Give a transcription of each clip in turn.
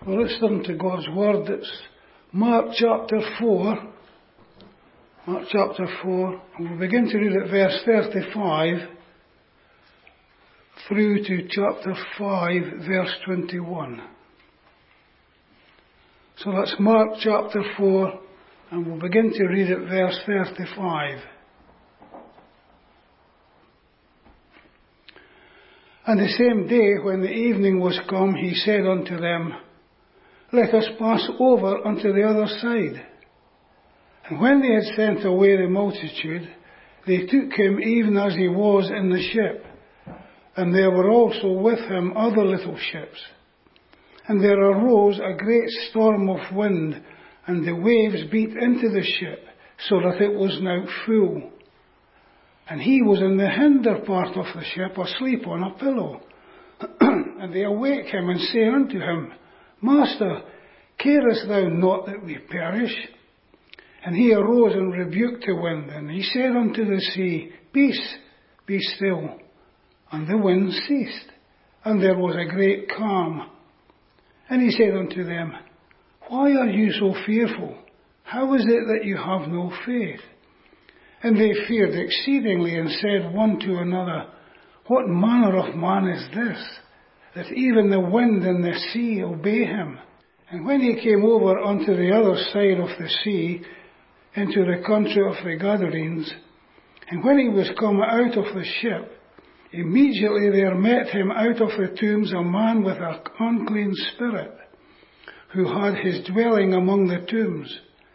Well, let's turn to God's Word. It's Mark chapter 4. Mark chapter 4. And we'll begin to read at verse 35 through to chapter 5, verse 21. So that's Mark chapter 4, and we'll begin to read at verse 35. And the same day, when the evening was come, he said unto them, Let us pass over unto the other side. And when they had sent away the multitude, they took him even as he was in the ship. And there were also with him other little ships. And there arose a great storm of wind, and the waves beat into the ship, so that it was now full. And he was in the hinder part of the ship, asleep on a pillow. And they awake him, and say unto him, Master, carest thou not that we perish? And he arose and rebuked the wind, and he said unto the sea, Peace, be still. And the wind ceased, and there was a great calm. And he said unto them, Why are you so fearful? How is it that you have no faith? And they feared exceedingly, and said one to another, What manner of man is this, that even the wind and the sea obey him? And when he came over unto the other side of the sea, into the country of the Gadarenes, and when he was come out of the ship, immediately there met him out of the tombs a man with an unclean spirit, who had his dwelling among the tombs.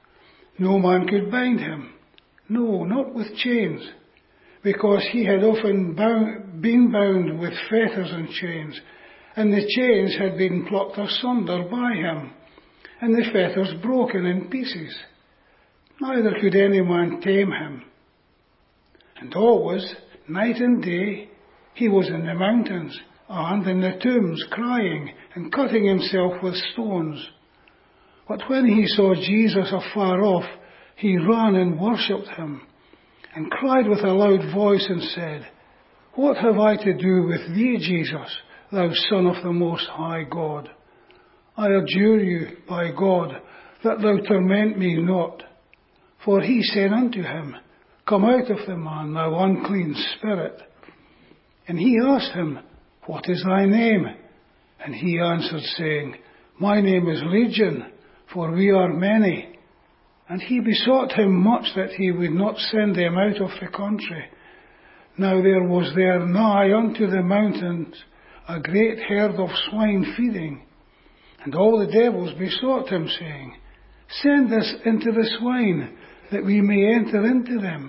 No man could bind him, no, not with chains, because he had often been bound with fetters and chains, and the chains had been plucked asunder by him, and the fetters broken in pieces. Neither could any man tame him. And always, night and day, he was in the mountains and in the tombs, crying and cutting himself with stones. But when he saw Jesus afar off, he ran and worshipped him, and cried with a loud voice and said, What have I to do with thee, Jesus, thou Son of the Most High God? I adjure you by God that thou torment me not. For he said unto him, Come out of the man, thou unclean spirit. And he asked him, What is thy name? And he answered, saying, My name is Legion, for we are many. And he besought him much that he would not send them out of the country. Now there was there nigh unto the mountains a great herd of swine feeding. And all the devils besought him, saying, Send us into the swine, that we may enter into them.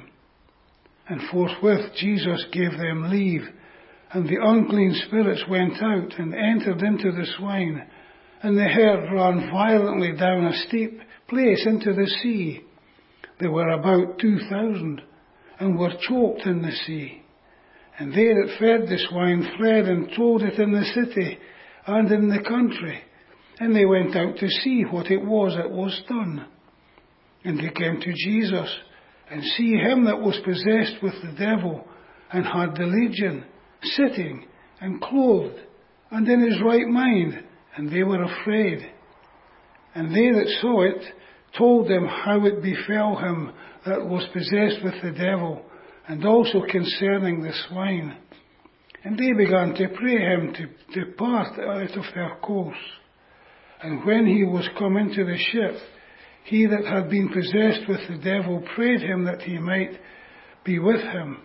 And forthwith Jesus gave them leave, and the unclean spirits went out and entered into the swine, and the herd ran violently down a steep place into the sea. There were about 2,000, and were choked in the sea. And they that fed the swine fled and told it in the city and in the country. And they went out to see what it was that was done. And they came to Jesus, and see him that was possessed with the devil, and had the legion, sitting and clothed, and in his right mind, and they were afraid. And they that saw it told them how it befell him that was possessed with the devil, and also concerning the swine. And they began to pray him to depart out of their course. And when he was come into the ship, he that had been possessed with the devil prayed him that he might be with him.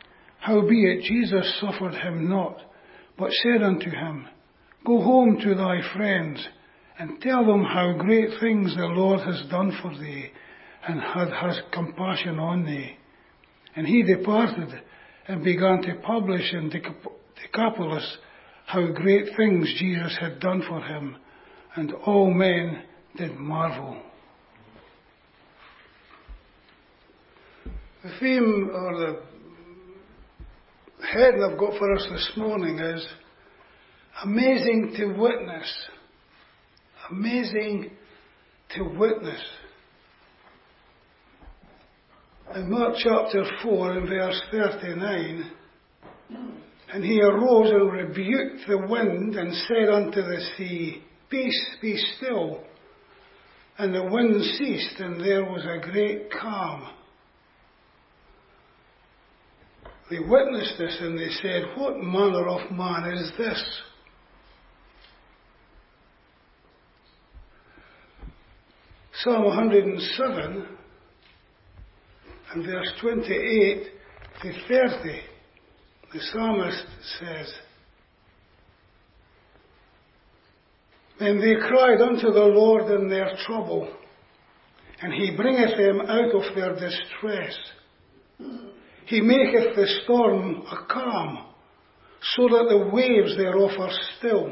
Howbeit Jesus suffered him not, but said unto him, Go home to thy friends, and tell them how great things the Lord has done for thee, and has compassion on thee. And he departed, and began to publish in Decapolis how great things Jesus had done for him, and all men did marvel. The theme, or the heading I've got for us this morning is Amazing to Witness. Amazing to witness. In Mark chapter 4 and verse 39, And he arose and rebuked the wind, and said unto the sea, Peace, be still. And the wind ceased, and there was a great calm. They witnessed this, and they said, what manner of man is this? Psalm 107 and verse 28 to 30, the psalmist says, Then they cried unto the Lord in their trouble, and he bringeth them out of their distress. He maketh the storm a calm, so that the waves thereof are still.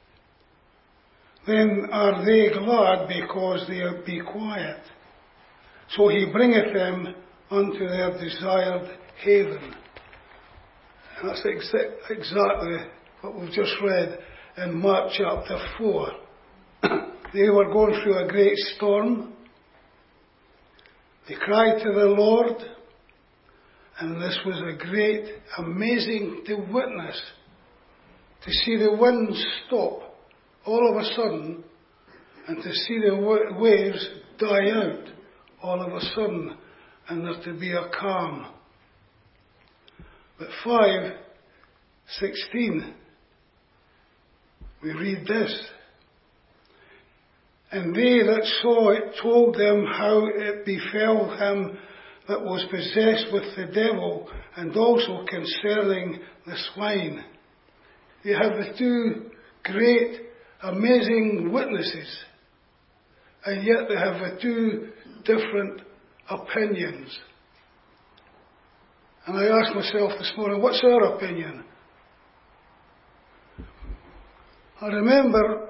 Then are they glad because they be quiet. So he bringeth them unto their desired haven. And that's exactly what we've just read in Mark chapter 4. They were going through a great storm. They cried to the Lord, and this was a great, amazing to witness, to see the wind stop all of a sudden, and to see the waves die out all of a sudden, and there to be a calm. But 5:16, we read this. And they that saw it told them how it befell him that was possessed with the devil, and also concerning the swine. You have the two great, amazing witnesses, and yet they have the two different opinions. And I asked myself this morning, what's our opinion? I remember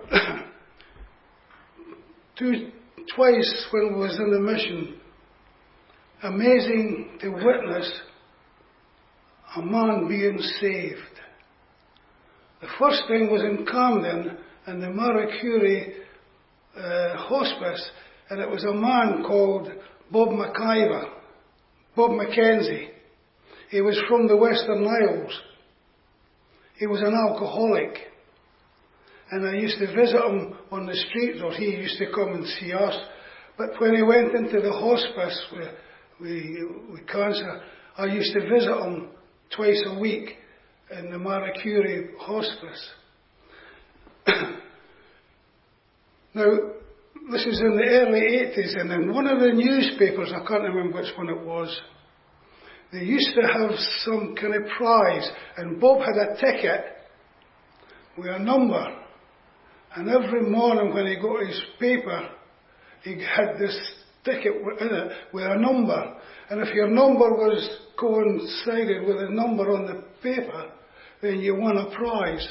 twice when I was in the mission, amazing to witness a man being saved. The first thing was in Camden, in the Marie Curie hospice, and it was a man called Bob Mackenzie. He was from the Western Isles. He was an alcoholic. And I used to visit him on the street, or he used to come and see us. But when he went into the hospice with cancer, I used to visit him twice a week in the Marie Curie hospice. Now, this is in the early 80s, and in one of the newspapers, I can't remember which one it was, they used to have some kind of prize, and Bob had a ticket with a number. And every morning when he got his paper, he had this ticket in it with a number. And if your number was coincided with a number on the paper, then you won a prize.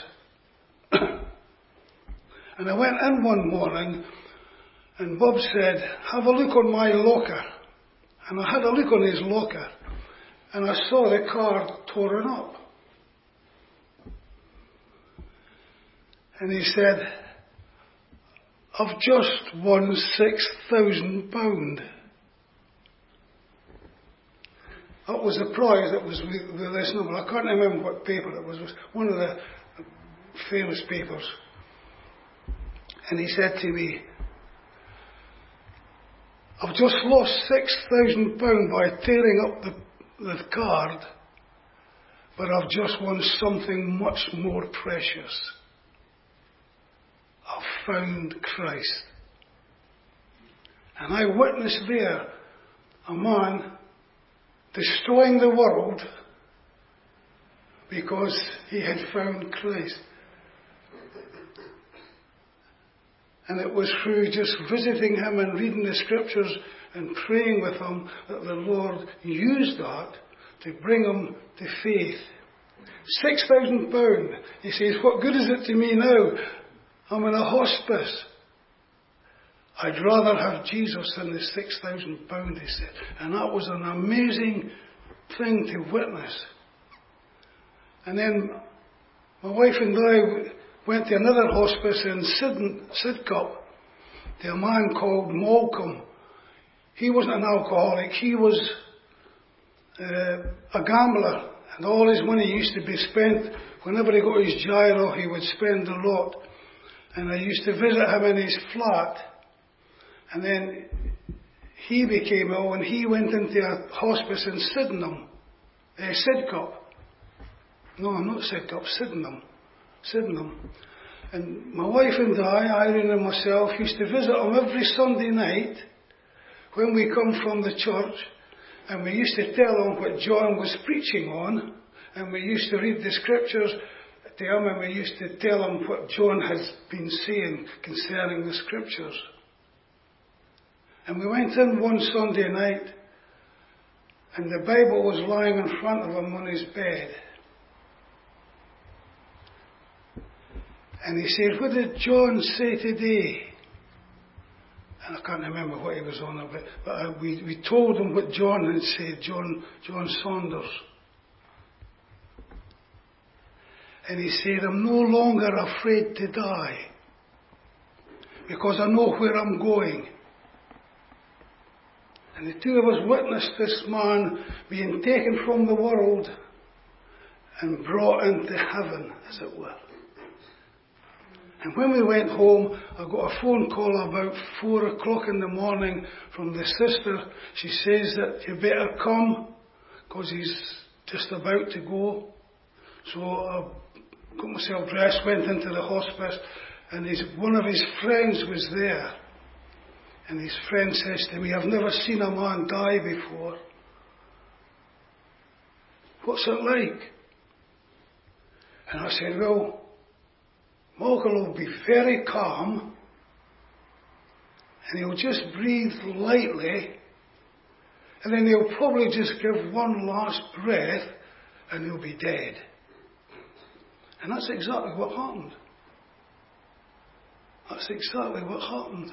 And I went in one morning, and Bob said, have a look on my locker. And I had a look on his locker, and I saw the card torn up. And he said, I've just won £6,000. That was the prize that was with this number. I can't remember what paper it was. It was one of the famous papers. And he said to me, I've just lost £6,000 by tearing up the card, but I've just won something much more precious. I've found Christ. And I witnessed there a man destroying the world because he had found Christ. And it was through just visiting him and reading the scriptures and praying with him that the Lord used that to bring him to faith. £6,000. He says, what good is it to me now? I'm in a hospice. I'd rather have Jesus than the £6,000, he said. And that was an amazing thing to witness. And then my wife and I went to another hospice in Sidcup to a man called Malcolm. He wasn't an alcoholic. He was a gambler. And all his money used to be spent. Whenever he got his gyro, he would spend a lot. And I used to visit him in his flat. And then he became ill and he went into a hospice in Sydenham. Sidcup. No, not Sidcup, Sydenham. Sydenham. And my wife and I, Irene and myself, used to visit him every Sunday night when we come from the church. And we used to tell him what John was preaching on. And we used to read the scriptures to him, and we used to tell him what John has been saying concerning the scriptures. And we went in one Sunday night, and the Bible was lying in front of him on his bed. And he said, "What did John say today?" And I can't remember what he was on about, but we told him what John had said, John Saunders. And he said, "I'm no longer afraid to die, because I know where I'm going." And the two of us witnessed this man being taken from the world and brought into heaven, as it were. And when we went home, I got a phone call about 4 o'clock in the morning from the sister. She says that you better come, because he's just about to go. So I got myself dressed, went into the hospice, and one of his friends was there. And his friend says to me, "I've never seen a man die before. What's it like?" And I said, "Well, Malcolm will be very calm, and he'll just breathe lightly, and then he'll probably just give one last breath, and he'll be dead." And that's exactly what happened. That's exactly what happened.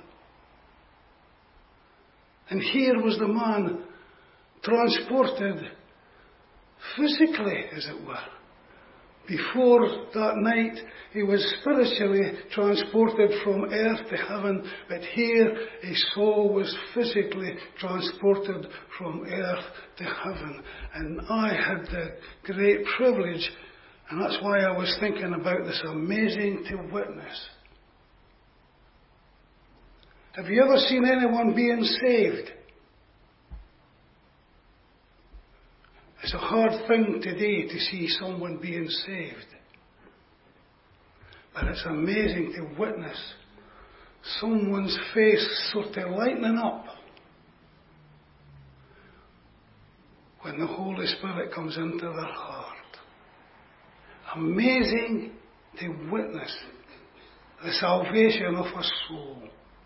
And here was the man transported physically, as it were. Before that night, he was spiritually transported from earth to heaven, but here his soul was physically transported from earth to heaven. And I had the great privilege, and that's why I was thinking about this amazing to witness. Have you ever seen anyone being saved? It's a hard thing today to see someone being saved. But it's amazing to witness someone's face sort of lightening up when the Holy Spirit comes into their heart. Amazing to witness the salvation of a soul.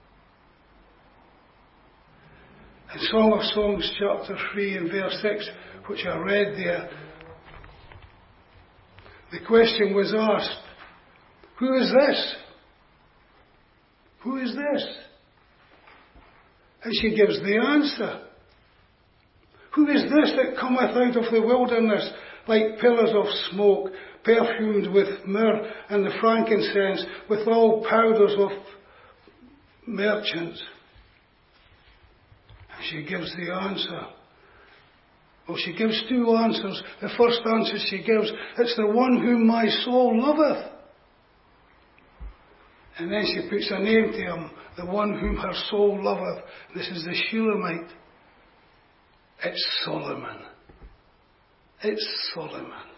In Song of Songs chapter 3 and verse 6, which I read there, the question was asked, "Who is this? Who is this?" And she gives the answer. "Who is this that cometh out of the wilderness like pillars of smoke, perfumed with myrrh and the frankincense, with all powders of merchants?" She gives the answer. Well, she gives two answers. The first answer she gives, "It's the one whom my soul loveth." And then she puts a name to him, "the one whom her soul loveth." This is the Shulamite. It's Solomon. It's Solomon.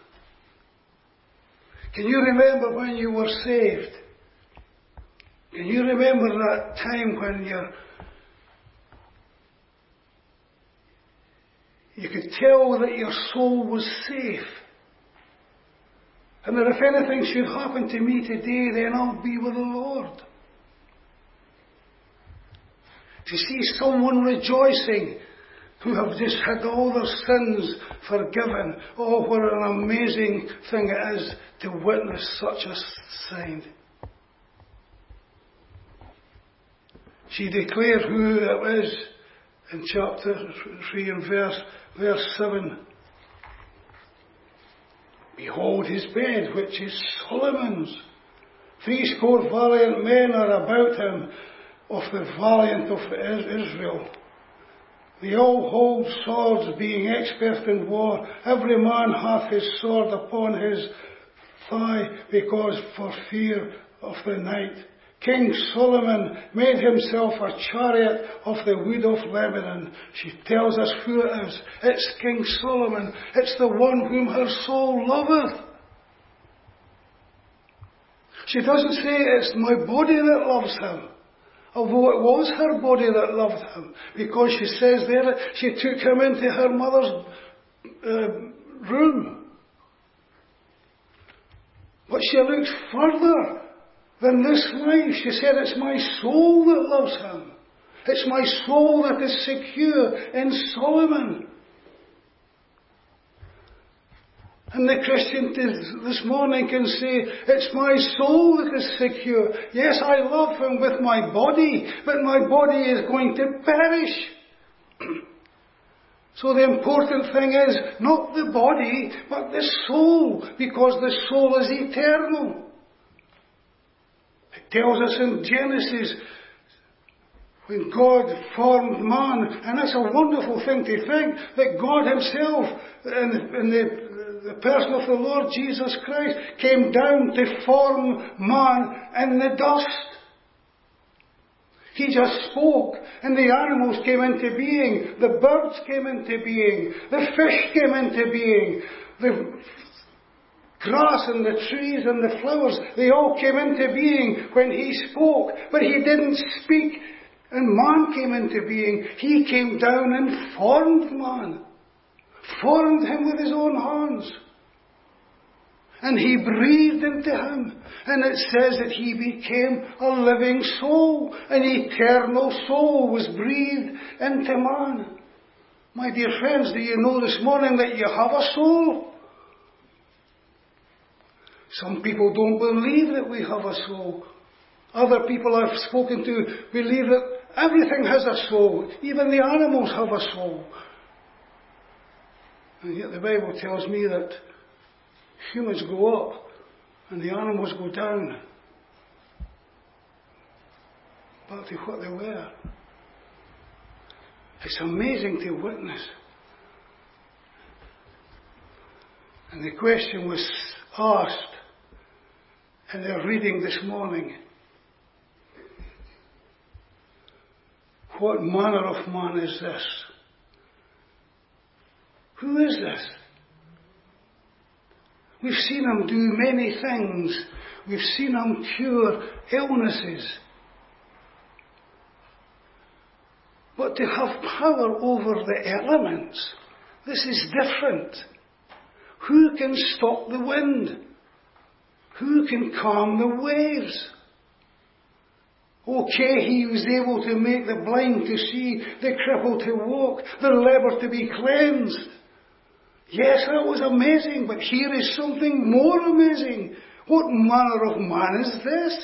Can you remember when you were saved? Can you remember that time when you could tell that your soul was safe? And that if anything should happen to me today, then I'll be with the Lord. To see someone rejoicing who have just had all their sins forgiven. Oh, what an amazing thing it is to witness such a sign. She declared who it is in chapter 3 and verse 7. "Behold his bed, which is Solomon's. 80 valiant men are about him, of the valiant of Israel. They all hold swords, being expert in war. Every man hath his sword upon his thigh, because for fear of the night. King Solomon made himself a chariot of the wood of Lebanon. She tells us who it is. It's King Solomon. It's the one whom her soul loveth. She doesn't say it's my body that loves him, although it was her body that loved him, because she says there that she took him into her mother's room. But she looked further than this life. She said, it's my soul that loves him. It's my soul that is secure in Solomon. And the Christian this morning can say, it's my soul that is secure. Yes, I love him with my body, but my body is going to perish. So the important thing is not the body, but the soul, because the soul is eternal. It tells us in Genesis, when God formed man, and it's a wonderful thing to think that God himself, in the person of the Lord Jesus Christ, came down to form man in the dust. He just spoke, and the animals came into being, the birds came into being, the fish came into being, the grass and the trees and the flowers, they all came into being when he spoke. But he didn't speak, and man came into being. He came down and formed man, formed him with his own hands. And he breathed into him. And it says that he became a living soul. An eternal soul was breathed into man. My dear friends, do you know this morning that you have a soul? Some people don't believe that we have a soul. Other people I've spoken to believe that everything has a soul. Even the animals have a soul. And yet the Bible tells me that humans go up and the animals go down back to what they were. It's amazing to witness. And the question was asked in their reading this morning: what manner of man is this? Who is this? We've seen him do many things. We've seen him cure illnesses. But to have power over the elements, this is different. Who can stop the wind? Who can calm the waves? Okay, he was able to make the blind to see, the crippled to walk, the leper to be cleansed. Yes, that was amazing, but here is something more amazing. What manner of man is this?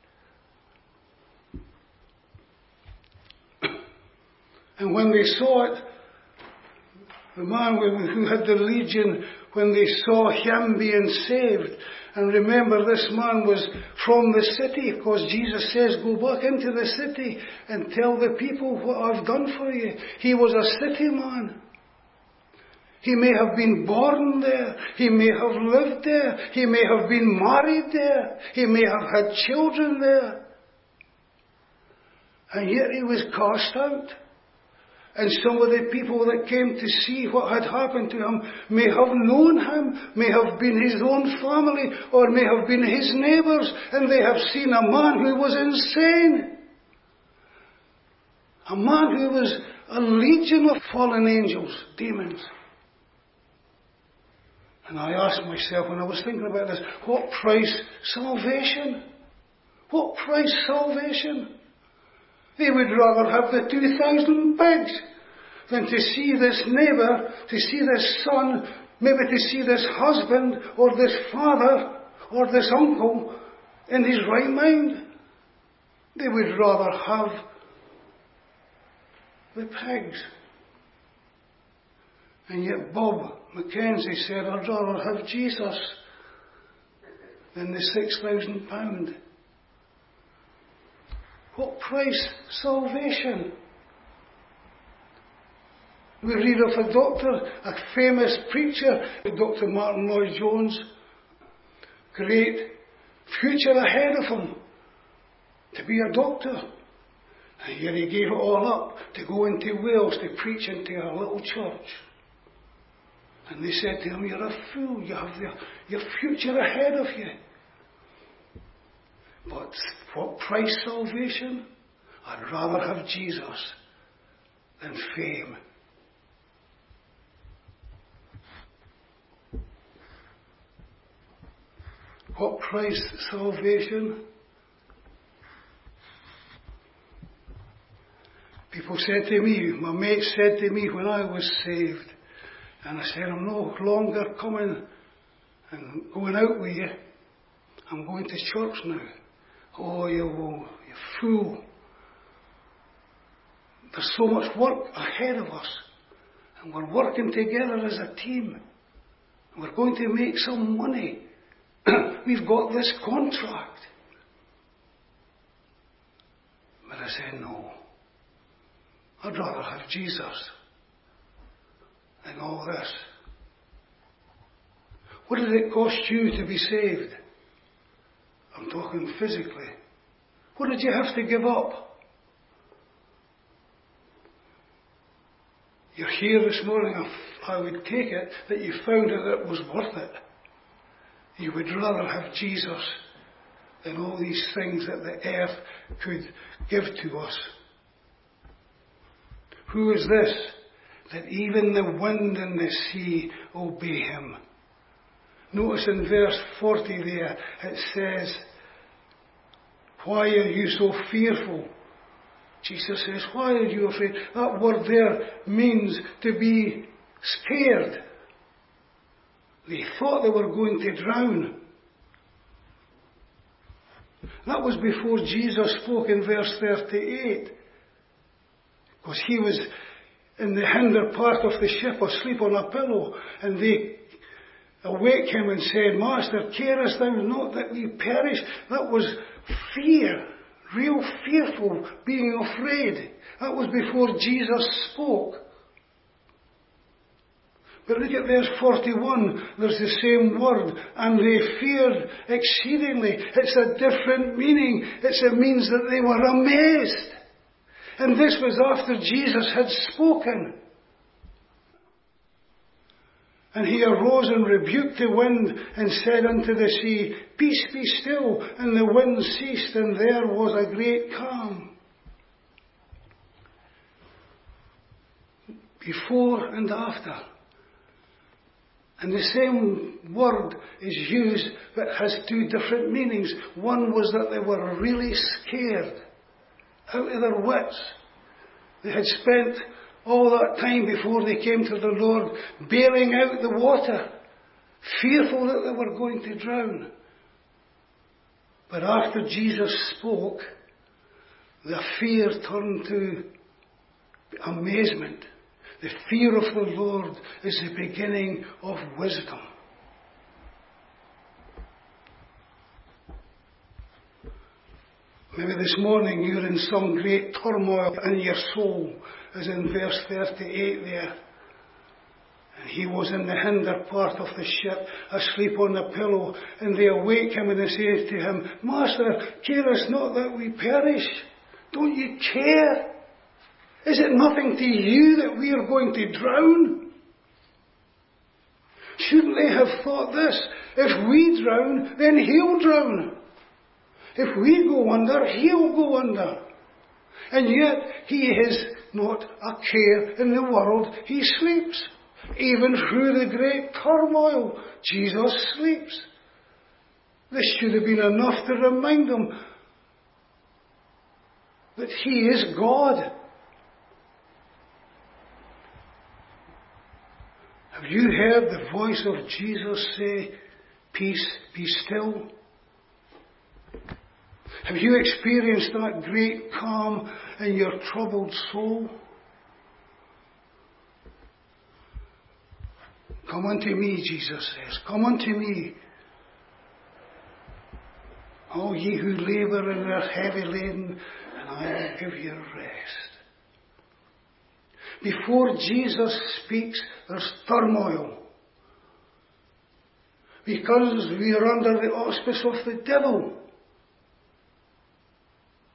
And when they saw it, the man who had the legion, when they saw him being saved, and remember this man was from the city, because Jesus says, go back into the city and tell the people what I've done for you. He was a city man. He may have been born there. He may have lived there. He may have been married there. He may have had children there. And yet he was cast out. And some of the people that came to see what had happened to him may have known him, may have been his own family, or may have been his neighbours, and they have seen a man who was insane. A man who was a legion of fallen angels, demons. And I asked myself when I was thinking about this, what price salvation? What price salvation? They would rather have the 2,000 pigs than to see this neighbour, to see this son, maybe to see this husband or this father or this uncle in his right mind. They would rather have the pigs. And yet Bob Mackenzie said, I'd rather have Jesus than the £6,000. What price salvation? We read of a doctor, a famous preacher, Dr. Martin Lloyd-Jones. Great future ahead of him. to be a doctor. And yet he gave it all up to go into Wales to preach into a little church. And they said to him, "You're a fool, you have your future ahead of you." But what price salvation? I'd rather have Jesus than fame. What price salvation? People said to me, my mate said to me when I was saved, and I said, "I'm no longer coming and going out with you. I'm going to church now." "Oh, you fool. There's so much work ahead of us. And we're working together as a team. And we're going to make some money. We've got this contract." But I said, "No. I'd rather have Jesus than all this." What did it cost you to be saved? I'm talking physically. What did you have to give up? You're here this morning. I would take it that you found it was worth it. You would rather have Jesus than all these things that the earth could give to us. Who is this, that even the wind and the sea obey him? Notice in verse 40 there, it says, "Why are you so fearful?" Jesus says, "Why are you afraid?" That word there means to be scared. They thought they were going to drown. That was before Jesus spoke in verse 38. Because he was in the hinder part of the ship asleep on a pillow, and they awake him and said, "Master, carest thou not that we perish?" That was fear, real fearful, being afraid. That was before Jesus spoke. But look at verse 41, there's the same word, "and they feared exceedingly." It's a different meaning. It means that they were amazed. And this was after Jesus had spoken. "And he arose and rebuked the wind and said unto the sea, Peace, be still. And the wind ceased, and there was a great calm." Before and after. And the same word is used, but has two different meanings. One was that they were really scared, out of their wits. They had spent all that time before they came to the Lord bailing out the water, fearful that they were going to drown. But after Jesus spoke, the fear turned to amazement. The fear of the Lord is the beginning of wisdom. Maybe this morning you're in some great turmoil in your soul, as in verse 38 there. And he was in the hinder part of the ship, asleep on a pillow, and they awake him and they say to him, "Master, carest not that we perish? Don't you care? Is it nothing to you that we are going to drown?" Shouldn't they have thought this? If we drown, then he'll drown. If we go under, he'll go under. And yet he is not a care in the world. He sleeps. Even through the great turmoil, Jesus sleeps. This should have been enough to remind them that he is God. Have you heard the voice of Jesus say, "Peace, be still"? Have you experienced that great calm in your troubled soul? "Come unto me," Jesus says. "Come unto me, all ye who labour and are heavy laden, and I will give you rest." Before Jesus speaks, there's turmoil. Because we are under the auspice of the devil.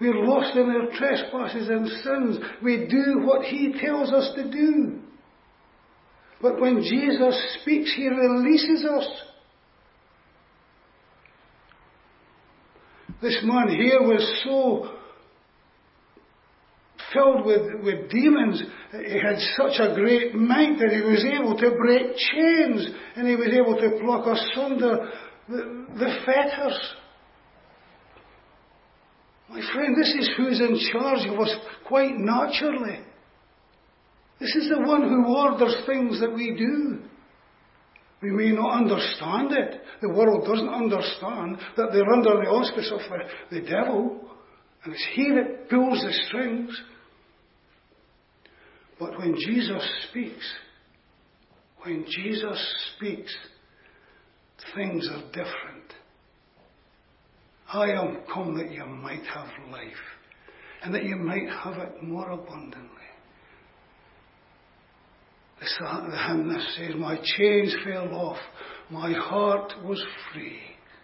We're lost in our trespasses and sins. We do what He tells us to do. But when Jesus speaks, He releases us. This man here was so filled with demons. He had such a great might that he was able to break chains and he was able to pluck asunder the fetters. My friend, this is who's in charge of us quite naturally. This is the one who orders things that we do. We may not understand it. The world doesn't understand that they're under the auspice of the devil, and it's he that pulls the strings. But when Jesus speaks, things are different. I am come that you might have life, and that you might have it more abundantly. The hymn that says, my chains fell off, my heart was free.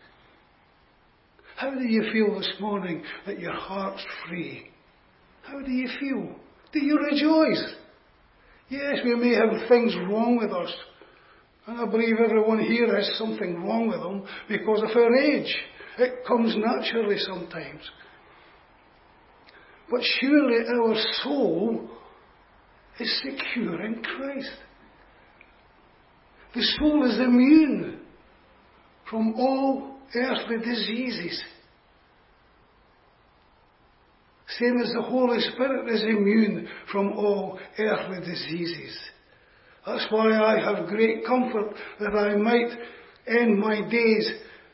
How do you feel this morning that your heart's free? How do you feel? Do you rejoice? Yes, we may have things wrong with us. And I believe everyone here has something wrong with them because of our age. It comes naturally sometimes. But surely our soul is secure in Christ. The soul is immune from all earthly diseases. Same as the Holy Spirit is immune from all earthly diseases. That's why I have great comfort that I might end my days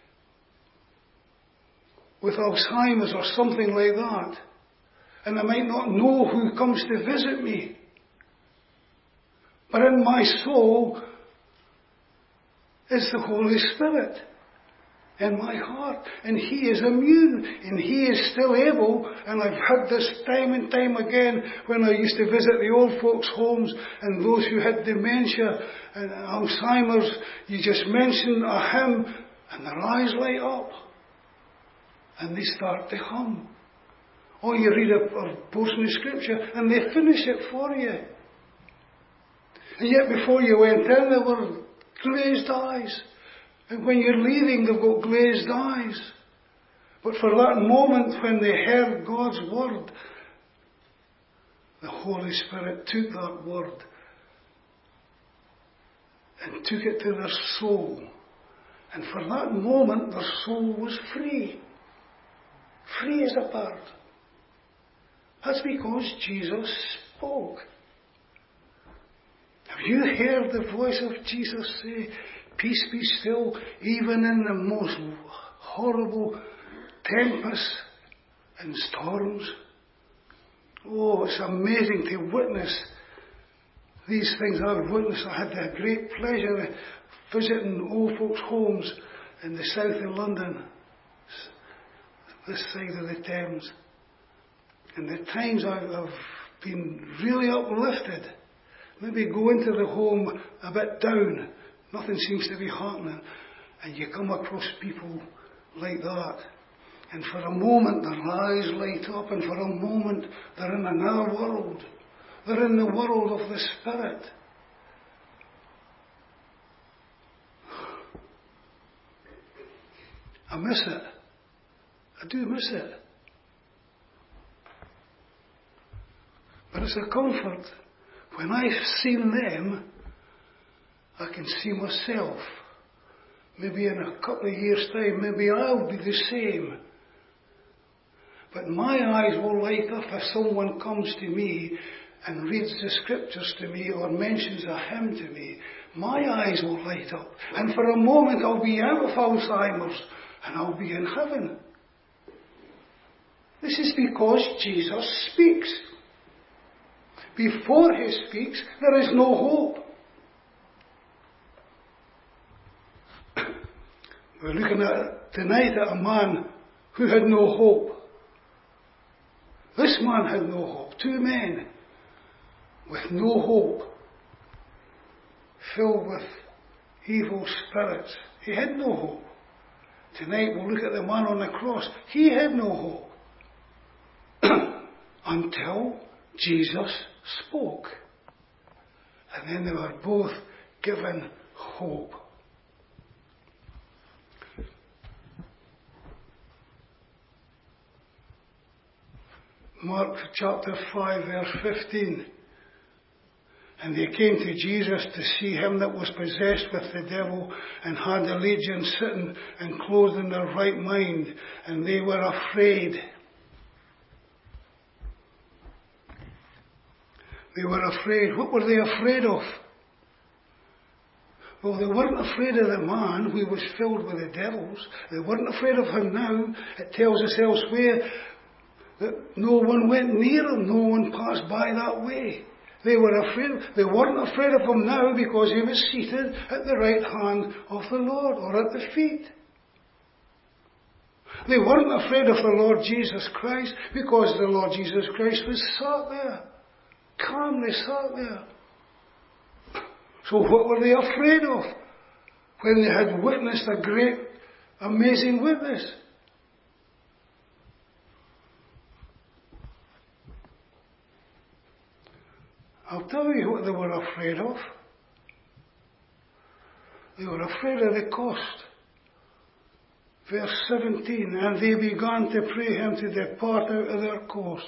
with Alzheimer's or something like that. And I might not know who comes to visit me. But in my soul is the Holy Spirit. In my heart. And He is immune. And He is still able. And I've had this time and time again when I used to visit the old folks' homes and those who had dementia and Alzheimer's. You just mention a hymn and their eyes light up. And they start to hum. Or you read a portion of scripture and they finish it for you. And yet before you went in, there were glazed eyes. And when you're leaving, they've got glazed eyes. But for that moment when they heard God's word, the Holy Spirit took that word and took it to their soul. And for that moment, their soul was free. Free as a bird. That's because Jesus spoke. Have you heard the voice of Jesus say, peace be still, even in the most horrible tempests and storms? Oh, it's amazing to witness these things I've witnessed. I had the great pleasure of visiting old folks' homes in the south of London, this side of the Thames. And the times I've been really uplifted. Maybe go into the home a bit down. Nothing seems to be happening. And you come across people like that. And for a moment their eyes light up. And for a moment they're in another world. They're in the world of the Spirit. I miss it. I do miss it. But it's a comfort. When I've seen them, I can see myself. Maybe in a couple of years' time, maybe I'll be the same. But my eyes will light up if someone comes to me and reads the scriptures to me or mentions a hymn to me. My eyes will light up. And for a moment I'll be out of Alzheimer's and I'll be in heaven. This is because Jesus speaks. Before He speaks, there is no hope. We're looking at tonight at a man who had no hope. This man had no hope. Two men with no hope, filled with evil spirits. He had no hope. Tonight we'll look at the man on the cross. He had no hope. until Jesus spoke. And then they were both given hope. Mark chapter 5 verse 15. And they came to Jesus to see him that was possessed with the devil and had a legion sitting and clothed in their right mind. And they were afraid. They were afraid. What were they afraid of? Well, they weren't afraid of the man who was filled with the devils. They weren't afraid of him now. It tells us elsewhere that no one went near him. No one passed by that way. They were afraid. They weren't afraid of him now because he was seated at the right hand of the Lord, or at the feet. They weren't afraid of the Lord Jesus Christ because the Lord Jesus Christ was sat there. Calmly sat there. So what were they afraid of when they had witnessed a great, amazing witness? I'll tell you what they were afraid of. They were afraid of the cost. Verse 17, and they began to pray him to depart out of their course.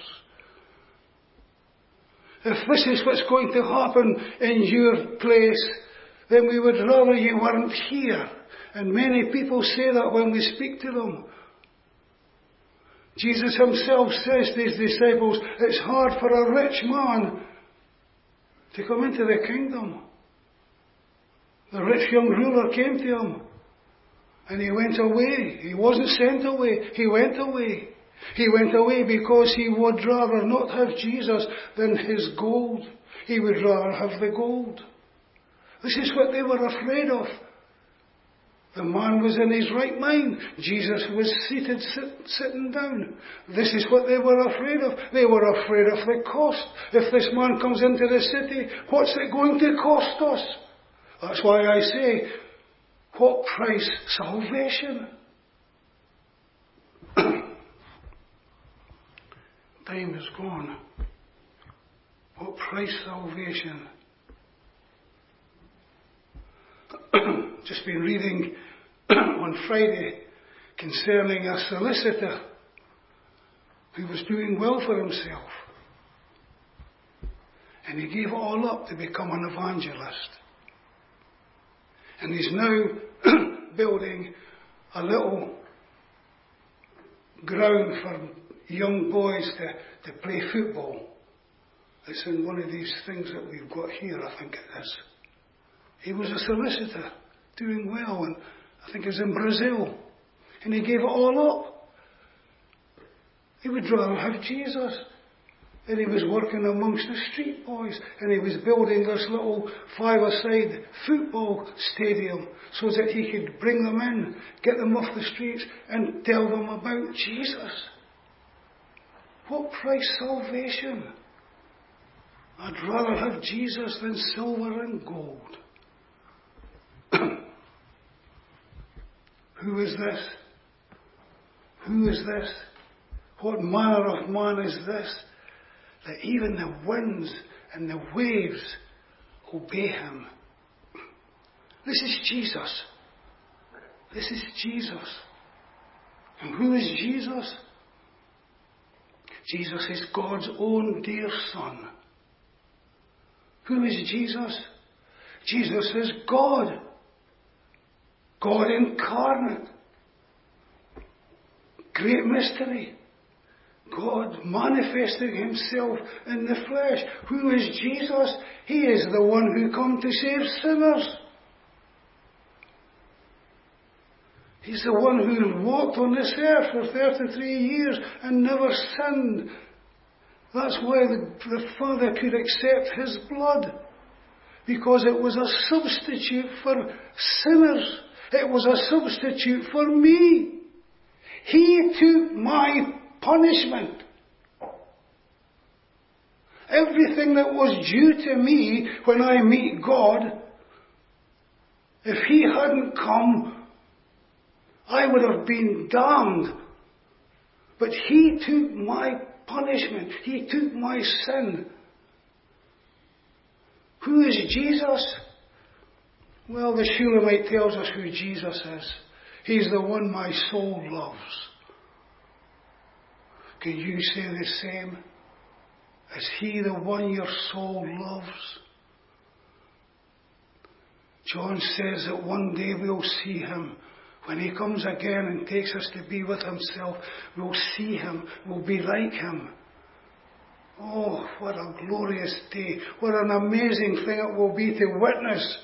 If this is what's going to happen in your place, then we would rather you weren't here. And many people say that when we speak to them. Jesus himself says to his disciples, it's hard for a rich man to come into the kingdom. The rich young ruler came to him and he went away. He wasn't sent away, he went away. He went away because he would rather not have Jesus than his gold. He would rather have the gold. This is what they were afraid of. The man was in his right mind. Jesus was seated, sitting down. This is what they were afraid of. They were afraid of the cost. If this man comes into the city, what's it going to cost us? That's why I say, what price salvation? Time is gone. What price salvation? Just been reading on Friday concerning a solicitor who was doing well for himself. And he gave it all up to become an evangelist. And he's now building a little ground for young boys to play football. It's in one of these things that we've got here, I think it is. He was a solicitor, doing well, and I think it was in Brazil. And he gave it all up. He would rather have Jesus. And he was working amongst the street boys, and he was building this little five-a-side football stadium so that he could bring them in, get them off the streets, and tell them about Jesus. What price salvation? I'd rather have Jesus than silver and gold. Who is this? Who is this? What manner of man is this, that even the winds and the waves obey him? This is Jesus. This is Jesus. And who is Jesus? Jesus is God's own dear Son. Who is Jesus? Jesus is God. God incarnate. Great mystery. God manifesting himself in the flesh. Who is Jesus? He is the one who come to save sinners. He's the one who walked on this earth for 33 years and never sinned. That's why the Father could accept his blood. Because it was a substitute for sinners. It was a substitute for me. He took my punishment. Everything that was due to me when I meet God, if he hadn't come, I would have been damned. But he took my punishment. He took my sin. Who is Jesus? Well, the Shulamite tells us who Jesus is. He's the one my soul loves. Can you say the same? Is he the one your soul loves? John says that one day we'll see him. When he comes again and takes us to be with himself, we'll see him, we'll be like him. Oh, what a glorious day. What an amazing thing it will be to witness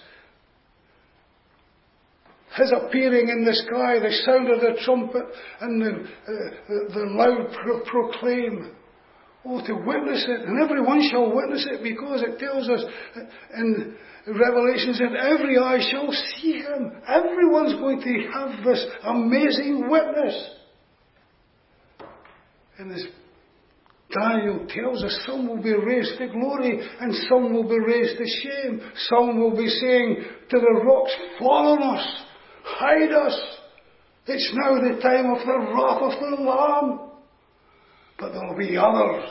his appearing in the sky, the sound of the trumpet and the loud proclaim. Oh, to witness it, and everyone shall witness it, because it tells us in Revelations that every eye shall see him. Everyone's going to have this amazing witness. And as Daniel tells us, some will be raised to glory and some will be raised to shame. Some will be saying to the rocks, fall on us, hide us. It's now the time of the wrath of the Lamb. But there will be others.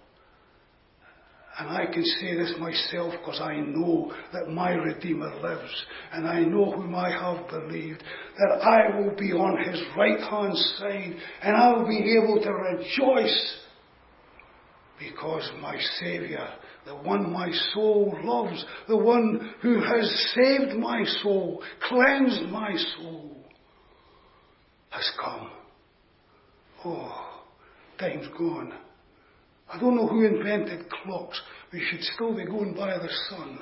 And I can say this myself because I know that my Redeemer lives. And I know whom I have believed. That I will be on his right hand side. And I will be able to rejoice. Because my Saviour, the one my soul loves, the one who has saved my soul, cleansed my soul, has come. Oh, time's gone. I don't know who invented clocks. We should still be going by the sun.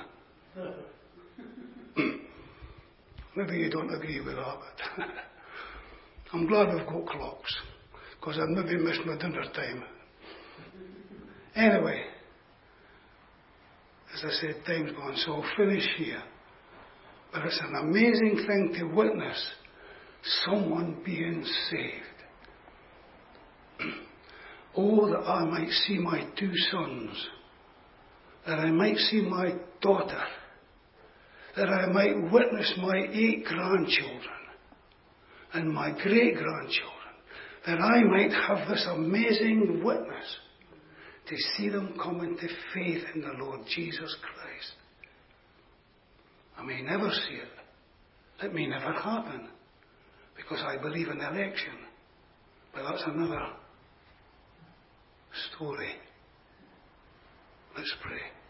Maybe you don't agree with that, but I'm glad I've got clocks, because I've maybe missed my dinner time. Anyway, as I said, time's gone, so I'll finish here. But it's an amazing thing to witness someone being saved. Oh, that I might see my 2 sons, that I might see my daughter, that I might witness my 8 grandchildren and my great-grandchildren, that I might have this amazing witness to see them come into faith in the Lord Jesus Christ. I may never see it. It may never happen, because I believe in election. But that's another story. Let's pray.